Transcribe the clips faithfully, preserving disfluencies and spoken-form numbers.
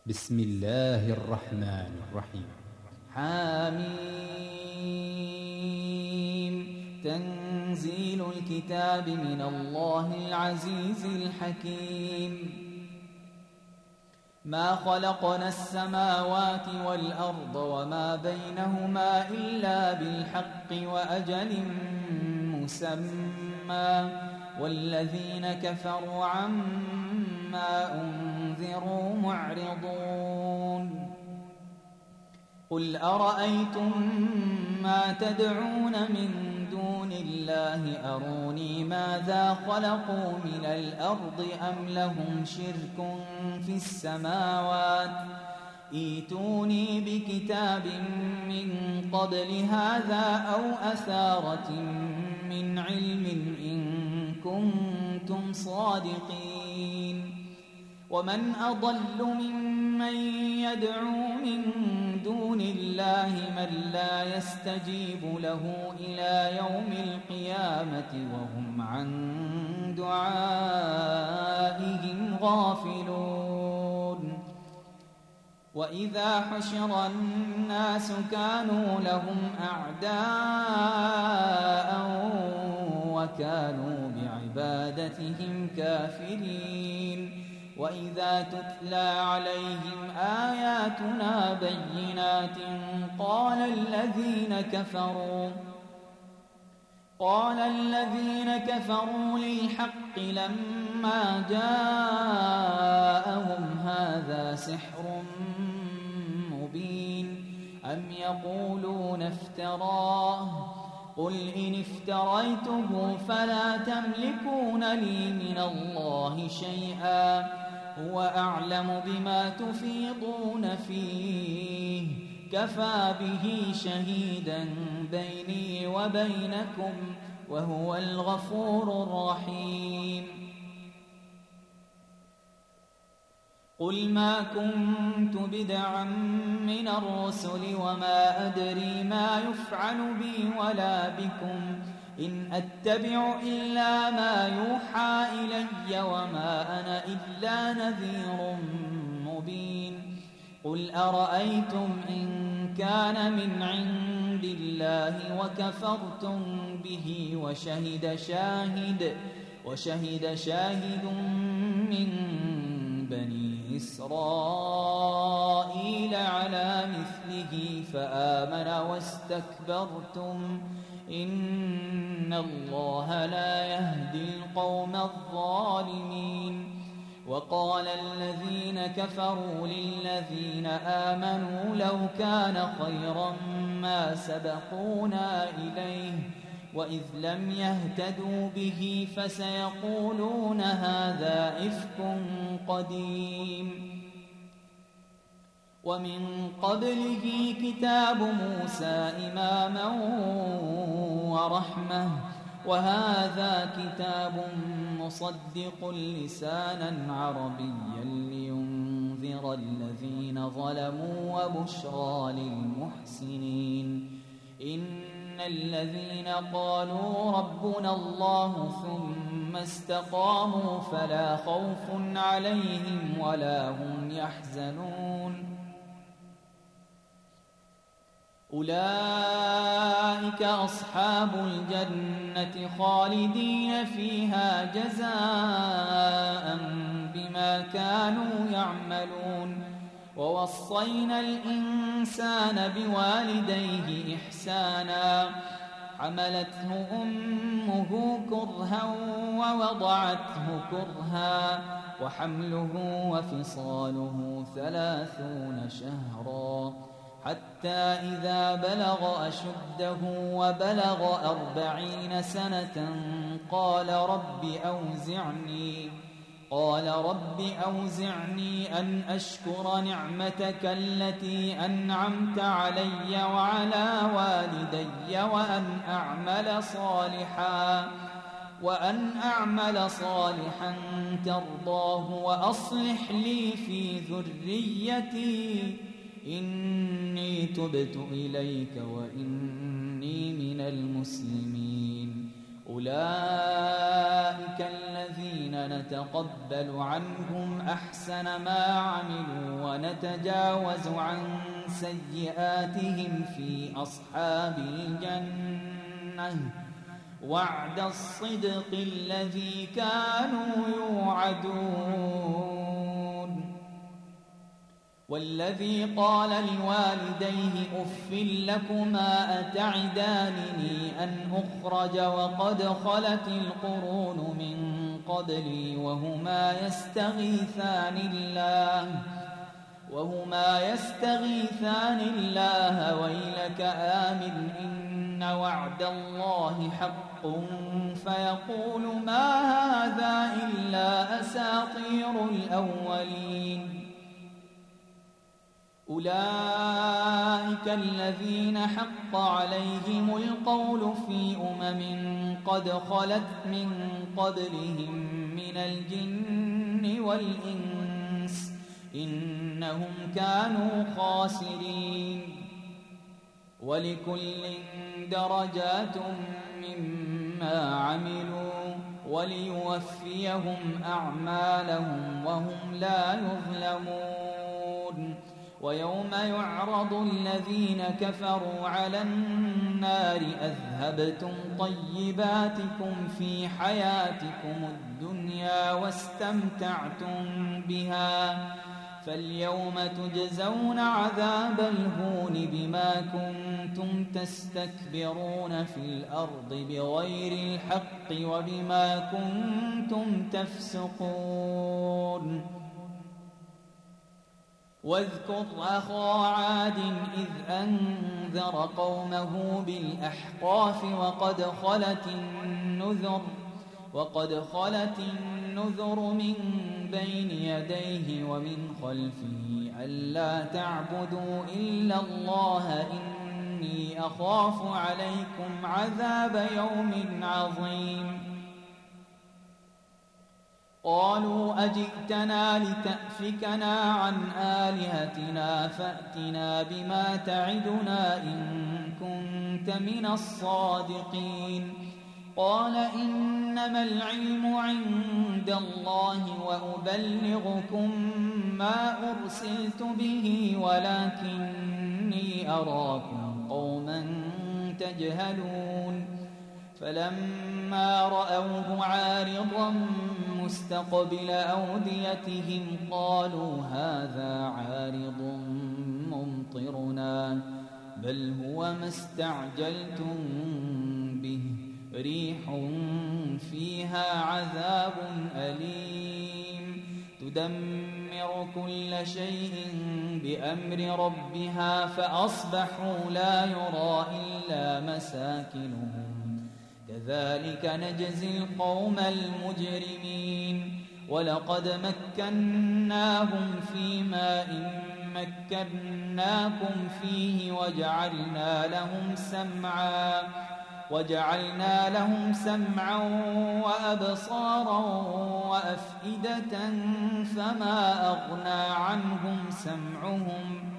بسم الله الرحمن الرحيم. حميم. تنزيل الكتاب من الله العزيز الحكيم. ما خلقنا السماوات والأرض وما بينهما إلا بالحق وأجل مسمى والذين كفروا عما أنذروا معرضون. قل أرأيتم ما تدعون من دون الله أروني ماذا خلقوا من الأرض أم لهم شرك في السماوات ائتوني بكتاب من قبل هذا أو أثارة من علم إن كنتم صادقين. ومن أضل ممن يدعو من دون الله من لا يستجيب له إلى يوم القيامة وهم عن دعائهم غافلون. وإذا حشر الناس كانوا لهم أعداء وكانوا بعبادتهم كافرين. وإذا تتلى عليهم آياتنا بينات قال الذين كفروا قال الذين كفروا للحق لما جاءهم هذا سحر مبين أم يقولون افتراه قل إن افتريته فلا تملكون لي من الله شيئا هو أعلم بما تفيضون فيه كفى به شهيدا بيني وبينكم وهو الغفور الرحيم. قل ما كنت بدعا من الرسل وما أدري ما يفعل بي ولا بكم إن أتبع إلا ما يوحى إلي وما أنا إلا نذير مبين. قل أرأيتم إن كان من عند الله وكفرتم به وشهد شاهد وشهد شاهد من بني إسرائيل على مثله فآمن واستكبرتم إن الله لا يهدي القوم الظالمين. وقال الذين كفروا للذين آمنوا لو كان خيرا ما سبقونا إليه وإذ لم يهتدوا به فسيقولون هذا إفك قديم. ومن قبله كتاب موسى إماما ورحمة وهذا كتاب مصدق لسانا عربيا لينذر الذين ظلموا وبشرى للمحسنين. إن الذين قالوا ربنا الله ثم استقاموا فلا خوف عليهم ولا هم يحزنون أولئك أصحاب الجنة خالدين فيها جزاء بما كانوا يعملون. ووصينا الإنسان بوالديه إحسانا حملته أمه كرها ووضعته كرها وحمله وفصاله ثلاثون شهرا حتى إذا بلغ أشده وبلغ أربعين سنة قال رب أوزعني قال رب أوزعني أن أشكر نعمتك التي أنعمت علي وعلى والدي وأن أعمل صالحا وأن أعمل صالحا ترضاه وأصلح لي في ذريتي إني تبت إليك وإني من المسلمين. أولئك الذين نتقبل عنهم أحسن ما عملوا ونتجاوز عن سيئاتهم في أصحاب الجنة وعد الصدق الذي كانوا يوعدون. والذي قال لوالديه أف لكما أتعدانني أن أخرج وقد خلت القرون من قبلي وهما يستغيثان الله وهما يستغيثان الله ويلك آمن إن وعد الله حق فيقول ما هذا إلا أساطير الأولين. أولئك الذين حق عليهم القول في أمم قد خلت من قبلهم من الجن والإنس إنهم كانوا خاسرين. ولكل درجات مما عملوا وليوفيهم أعمالهم وهم لا يظلمون. ويوم يعرض الذين كفروا على النار أذهبتم طيباتكم في حياتكم الدنيا واستمتعتم بها فاليوم تجزون عذاب الهون بما كنتم تستكبرون في الأرض بغير الحق وبما كنتم تفسقون. واذكر أخا عاد إذ أنذر قومه بالأحقاف وقد خلت النذر وقد خلت النذر من بين يديه ومن خلفه ألا تعبدوا إلا الله إني أخاف عليكم عذاب يوم عظيم. قالوا أجئتنا لتأفكنا عن آلهتنا فأتنا بما تعدنا إن كنت من الصادقين. قال إنما العلم عند الله وأبلغكم ما أرسلت به ولكني أراكم قوما تجهلون. فلما رأوه عارضا مستقبل أوديتهم قالوا هذا عارض ممطرنا بل هو ما استعجلتم به ريح فيها عذاب أليم تدمر كل شيء بأمر ربها فأصبحوا لا يرى إلا مساكنهم كذلك نجزي القوم المجرمين. ولقد مكناهم في ماء مكناكم فيه وجعلنا لهم سمعا وجعلنا لهم سمعا وأبصارا وأفئدة فما أغنى عنهم سمعهم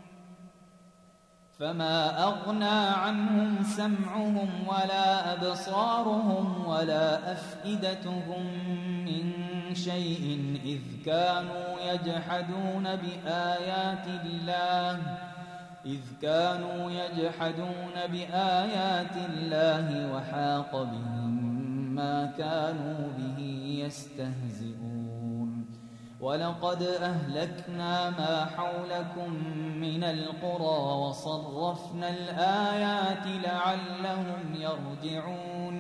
فما أغنى عنهم سمعهم ولا أبصارهم ولا أفئدتهم من شيء إذ كانوا يجحدون بآيات الله إذ كانوا يجحدون بآيات الله وحاق بهم ما كانوا به يستهزئون. ولقد أهلكنا ما حولكم من القرى وصرفنا الآيات لعلهم يرجعون.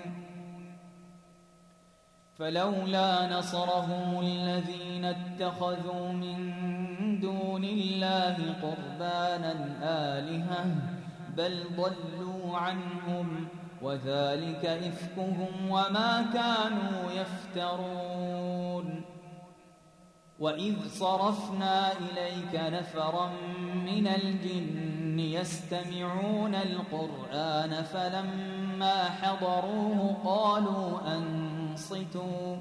فلولا نصرهم الذين اتخذوا من دون الله قربانا آلهة بل ضلوا عنهم وذلك إفكهم وما كانوا يفترون. وإذ صرفنا إليك نفرا من الجن يستمعون القرآن فلما حضروه قالوا أنصتوا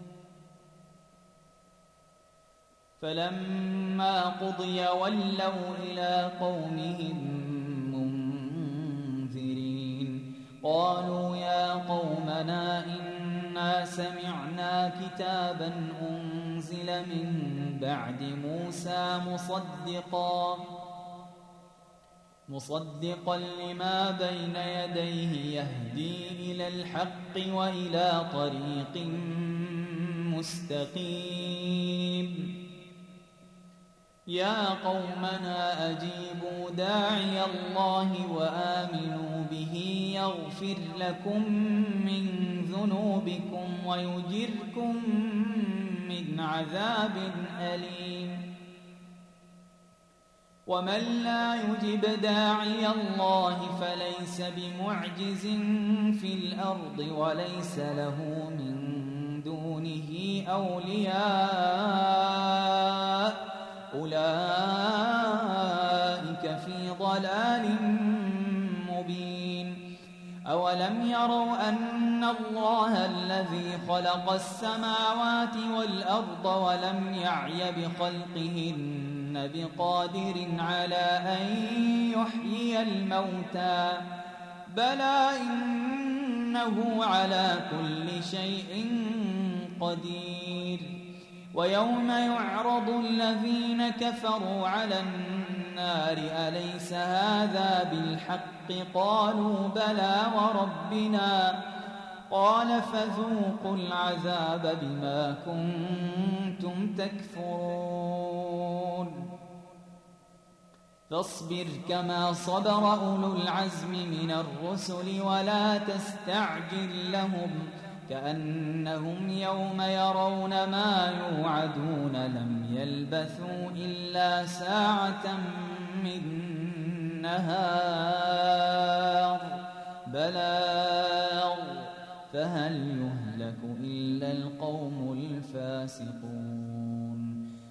فلما قضي ولوا إلى قومهم منذرين. قالوا يا قومنا إنا إنا سمعنا كتابا أنزل من بعد موسى مصدقا مصدقا لما بين يديه يهدي إلى الحق وإلى طريق مستقيم يا قومنا أجيبوا داعي الله وآمنوا به يغفر لكم من ذنوبكم ويجركم من عذاب أليم ومن لا يجب داعي الله فليس بمعجز في الأرض وليس له من دونه أولياء أولئك في ضلال مبين أولم يروا أن الله الذي خلق السماوات والأرض ولم يعي بخلقهن بقادر على أن يحيي الموتى بلى إنه على كل شيء قدير ويوم يعرض الذين كفروا على النار أليس هذا بالحق قالوا بلى وربنا قال فذوقوا العذاب بما كنتم تكفرون فاصبر كما صبر أولو العزم من الرسل ولا تستعجل لهم كأنهم يوم يرون ما يوعدون لم يلبثوا إلا ساعة من نهار بلاغ فهل يهلك إلا القوم الفاسقون